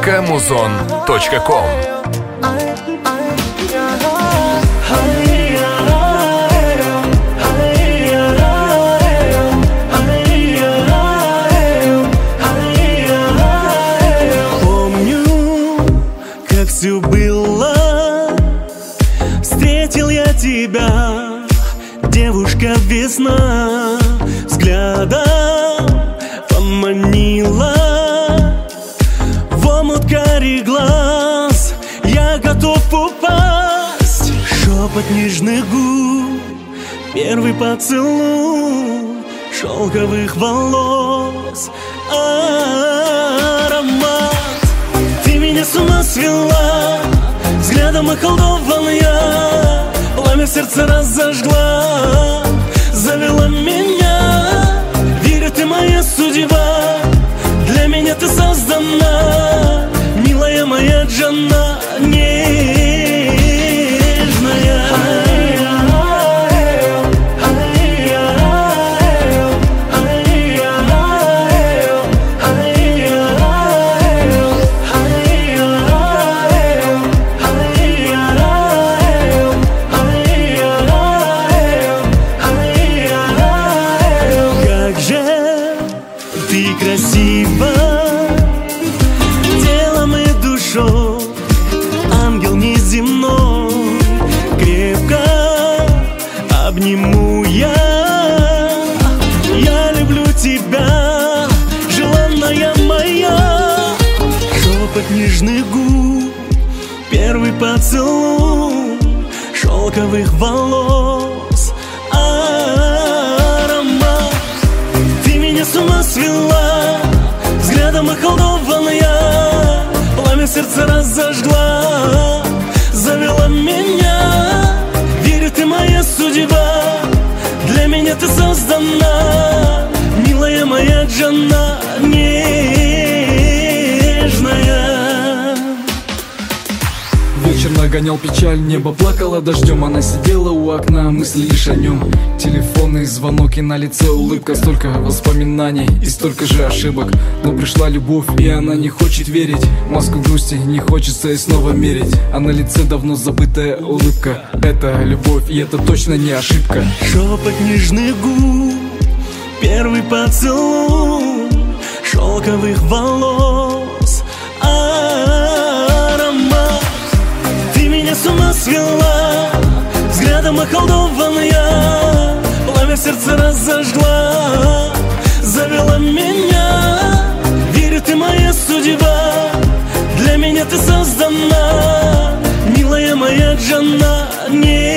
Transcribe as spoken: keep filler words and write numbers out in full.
точка музон точка ком. Помню, как все было. Встретил я тебя, девушка, весна, взглядом поманила в омут карих глаз. Я готов упасть. Шепот нежных губ, первый поцелуй шелковых волос, аромат. Ты меня с ума свела, взглядом околдован я. Пламя в сердце разожгла, завела меня. Верю, ты моя судьба, для меня ты создана, милая моя Джанна, нежная. Красиво телом и душой, ангел неземной. Крепко обниму я. Я люблю тебя, желанная моя. Шепот нежных губ, первый поцелуй шелковых волос, аромат. Ты меня с ума свела, взглядом околдован я. Пламя в сердце разожгла, завела меня. Верю, ты моя судьба, для меня ты создана, милая моя Джанна, нежная. Вечер нагонял печаль, небо плакало дождем. Она сидела у окна, мысли лишь о нем. Телефонный звонок и на лице улыбка. Столько воспоминаний и столько же ошибок. Но пришла любовь, и она не хочет верить. Маску грусти не хочется и снова мерить. А на лице давно забытая улыбка. Это любовь, и это точно не ошибка. Шепот нежных губ, первый поцелуй шелковых волос, аромат. Ты меня с ума свела, взглядом околдован я. Пламя в сердце разожгла, завела меня. Верю, ты моя судьба, для меня ты создана, милая моя Джанна, не